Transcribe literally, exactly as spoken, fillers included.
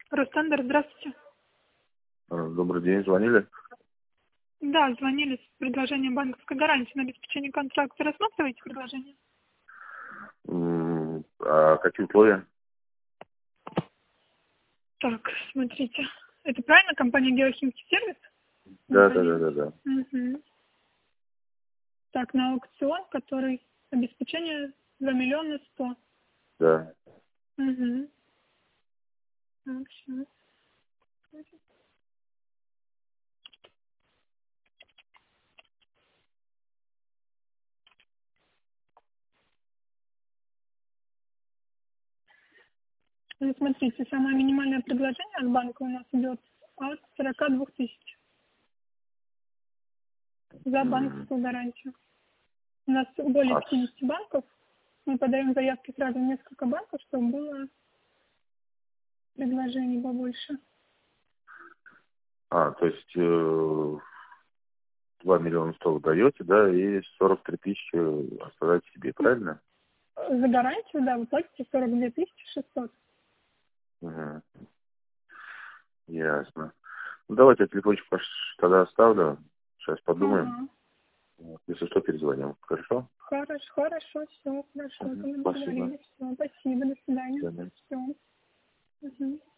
Ростендер, здравствуйте. Добрый день, звонили? Да, звонили с предложением банковской гарантии на обеспечение контракта. Рассматриваете предложение? М, А какие условия? Так, смотрите. Это правильно? Компания Геохимский сервис? Да, да, да, да, да. Угу. Так, на аукцион, который обеспечение два миллиона сто. Да. Угу. Так, сейчас. Ну, смотрите, самое минимальное предложение от банка у нас идет от сорока двух тысяч за М, банковскую гарантию. У нас более А, с- пятидесяти банков. Мы подаем заявки сразу в несколько банков, чтобы было предложений побольше. а, то есть э, два миллиона сто вы даете, да, и сорок три тысячи оставляете себе, правильно? За гарантию, да, вы платите сорок две тысячи шестьсот. Мгм. Ясно. Ну, давайте я телефончик ваш тогда оставлю. Сейчас подумаем. Ага. Вот, если что, перезвоним. Хорошо? Хорошо, хорошо, все, хорошо, Мгм. тогда Спасибо. договорились. Все, спасибо, до свидания. До свидания. Все. Угу.